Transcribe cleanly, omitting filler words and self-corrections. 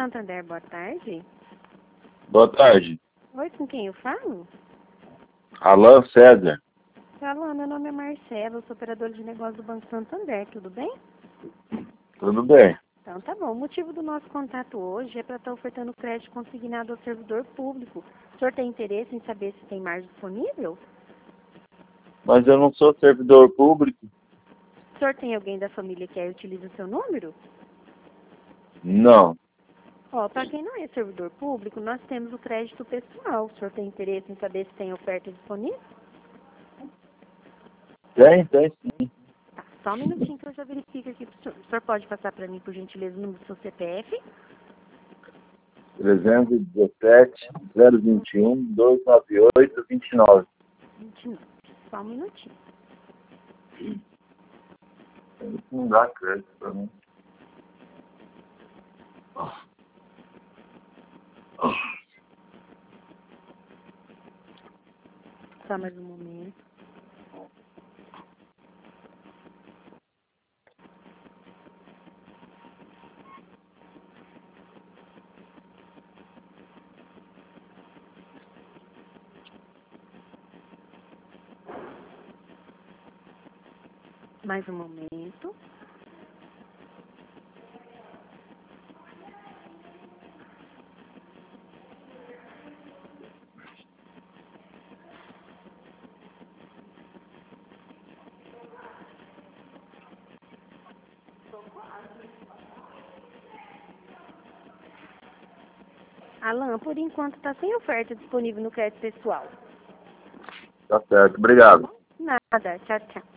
Santander, boa tarde. Boa tarde. Oi, com quem eu falo? Alan César. Alô, meu nome é Marcelo, eu sou operadora de negócio do Banco Santander, tudo bem? Tudo bem? Então tá bom. O motivo do nosso contato hoje é para estar ofertando crédito consignado ao servidor público. O senhor tem interesse em saber se tem margem disponível? Mas eu não sou servidor público? O senhor tem alguém da família que utiliza o seu número? Não. Ó, para quem não é servidor público, nós temos o crédito pessoal. O senhor tem interesse em saber se tem oferta disponível? Tem sim. Tá, só um minutinho que eu já verifico aqui pro senhor. O senhor pode passar para mim, por gentileza, o número do seu CPF? 317 021 298 29. 29. Só um minutinho. Não dá crédito pra mim. Só mais um momento. Mais um momento. Alan, por enquanto está sem oferta disponível no crédito pessoal. Tá certo, obrigado. Nada. Tchau, tchau.